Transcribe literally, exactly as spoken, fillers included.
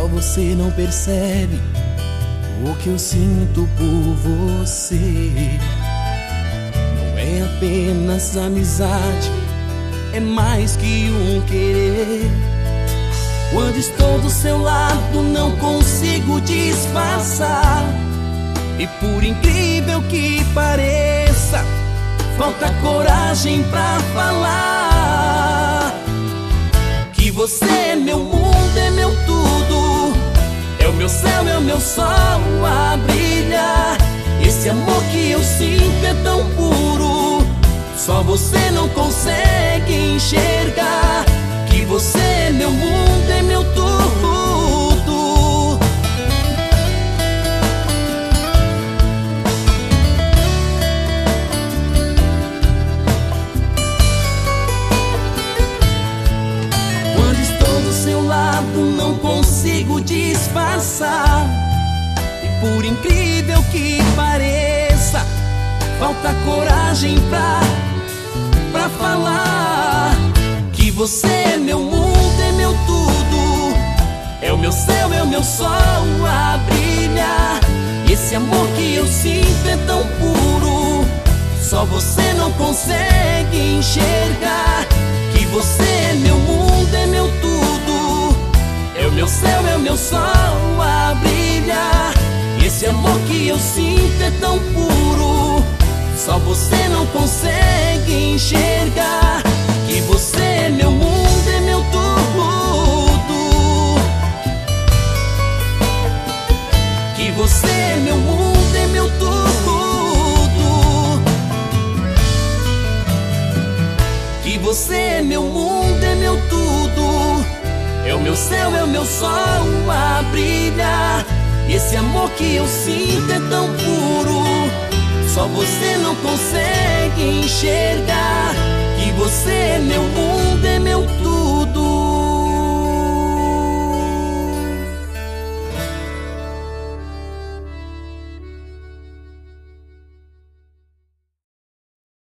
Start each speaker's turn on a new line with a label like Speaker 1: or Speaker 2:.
Speaker 1: você não percebe o que eu sinto por você. Não é apenas amizade, é mais que um querer. Quando estou do seu lado não consigo disfarçar, e por incrível que pareça, falta coragem pra falar que você é meu mundo, é meu tudo, é o meu céu, é o meu sol a brilhar. Esse amor que eu sinto é tão puro, só você não consegue enxergar que você é meu mundo, é meu tudo. Quando estou do seu lado não consigo disfarçar, e por incrível que pareça, falta coragem pra, pra falar que você é meu mundo, é meu tudo, é o meu céu, é o meu sol a brilhar. Esse amor que eu sinto é tão puro, só você não consegue enxergar que você é meu mundo, é meu tudo, é o meu céu, é o meu sol a brilhar. Esse amor que eu sinto é tão puro, só você não consegue enxergar que você é meu mundo, é meu tudo, que você é meu mundo, é meu tudo, que você é meu mundo, é meu tudo, é o meu céu, é o meu sol a brilhar. Esse amor que eu sinto é tão puro, só você não consegue enxergar que você é meu mundo, é meu tudo.